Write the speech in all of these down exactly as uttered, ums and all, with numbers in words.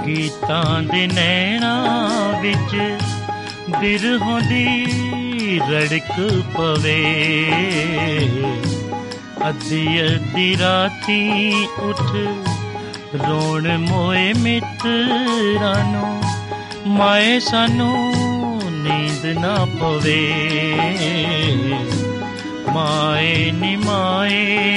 गीतां दे नैना विच बिरहों दी रड़क पवे अद्धी अद्धी राती उठ रोण मोए मित्रानो माए सानू नींद ना पवे माए नी माए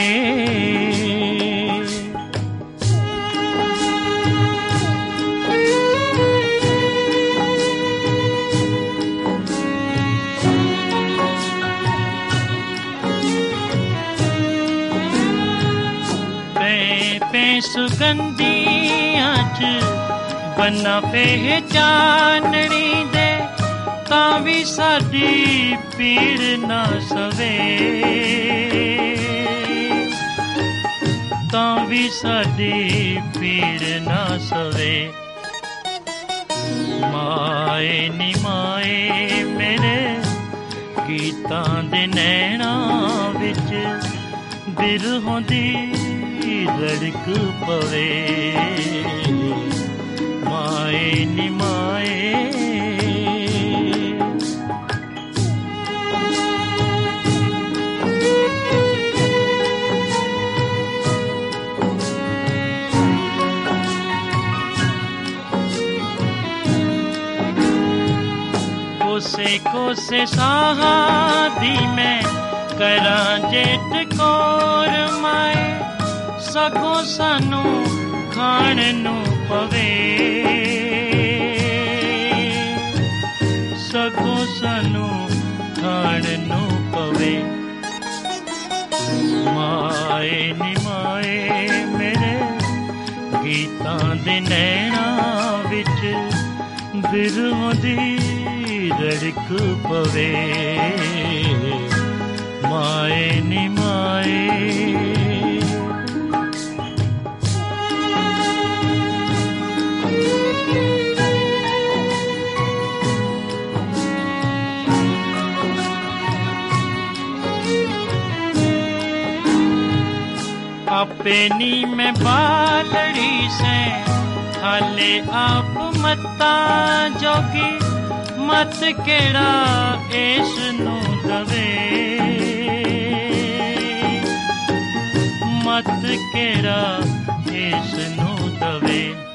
सुगंधियां च बन्ना पहचाननी दे तां भी साडी पीड़ ना सवे तां भी साडी पीड़ ना सवे माए नी माए मेरे गीतां दे नैना विच बिरहों दी रड़क पवे माए नी माए कोसे कोसे साहा दी मैं करां जेठ कोर माए सगो सानू खाण नू पवे सगो सानू खाण नू पवे माए नी माए मेरे गीतां दे नैना विच बिरहों दी रड़क पवे माए नी माए आपे नी मैं बालड़ी से हाले आप मत्ता जोगी मत केड़ा ऐश नू दवे मत केड़ा ऐश नू दवे